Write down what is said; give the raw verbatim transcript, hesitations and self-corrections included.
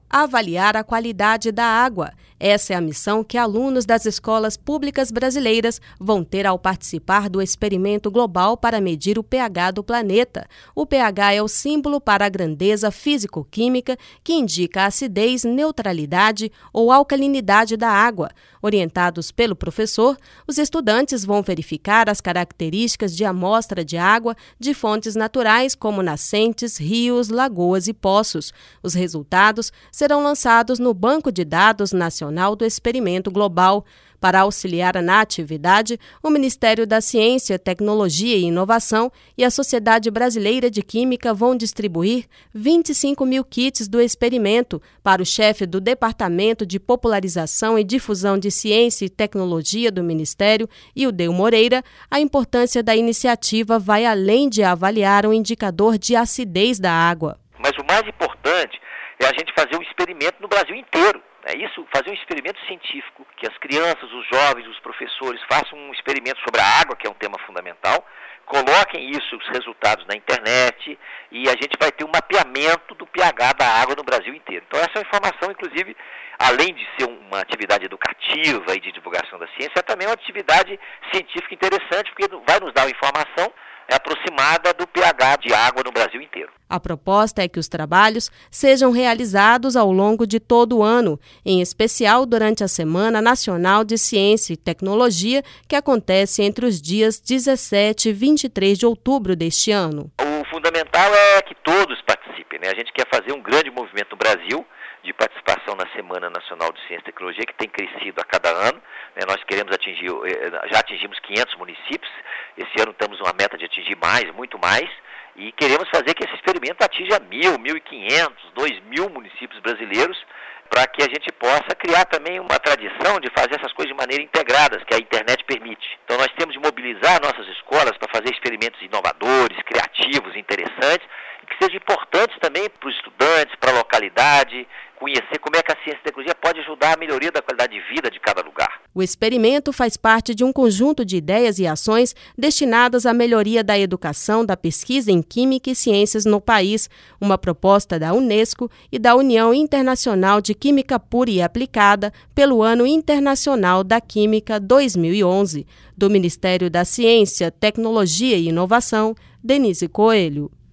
avaliar a qualidade da água. Essa é a missão que alunos das escolas públicas brasileiras vão ter ao participar do experimento global para medir o pH do planeta. O pH é o símbolo para a grandeza físico-química que indica a acidez, neutralidade ou alcalinidade da água. Orientados pelo professor, os estudantes vão verificar as características de amostra de água de fontes naturais como nascentes, rios, lagoas e poços. Os resultados serão lançados no Banco de Dados Nacional do Experimento Global. Para auxiliar na atividade, o Ministério da Ciência, Tecnologia e Inovação e a Sociedade Brasileira de Química vão distribuir vinte e cinco mil kits do experimento. Para o chefe do Departamento de Popularização e Difusão de Ciência e Tecnologia do Ministério, Ildeu Moreira, a importância da iniciativa vai além de avaliar um indicador de acidez da água. Mas o mais importante é a gente fazer um experimento no Brasil inteiro. É isso, fazer um experimento científico, que as crianças, os jovens, os professores façam um experimento sobre a água, que é um tema fundamental, coloquem isso, os resultados na internet, e a gente vai ter um mapeamento do pH da água no Brasil inteiro. Então essa é uma informação, inclusive, além de ser uma atividade educativa e de divulgação da ciência, é também uma atividade científica interessante, porque vai nos dar uma informação aproximada do pH de água no Brasil inteiro. A proposta é que os trabalhos sejam realizados ao longo de todo o ano, em especial durante a Semana Nacional de Ciência e Tecnologia, que acontece entre os dias dezessete e vinte e três de outubro deste ano. O fundamental é que todos participem, né? A gente quer fazer um grande movimento no Brasil de participação na Semana Nacional de Ciência e Tecnologia, que tem crescido a cada ano. Né? Nós queremos atingir, já atingimos quinhentos municípios, esse ano estamos uma meta de atingir mais, muito mais, e queremos fazer que esse experimento atinja mil, mil e quinhentos, dois mil municípios brasileiros, para que a gente possa criar também uma tradição de fazer essas coisas de maneira integrada, que a internet permite. Então nós temos de mobilizar nossas escolas para fazer experimentos inovadores, criativos, interessantes, e que sejam importantes também para os estudantes, para a localidade, conhecer como é que a ciência e a tecnologia pode ajudar a melhoria da qualidade de vida de cada lugar. O experimento faz parte de um conjunto de ideias e ações destinadas à melhoria da educação, da pesquisa em Química e Ciências no país, uma proposta da Unesco e da União Internacional de Química Pura e Aplicada pelo Ano Internacional da Química dois mil e onze. Do Ministério da Ciência, Tecnologia e Inovação, Denise Coelho.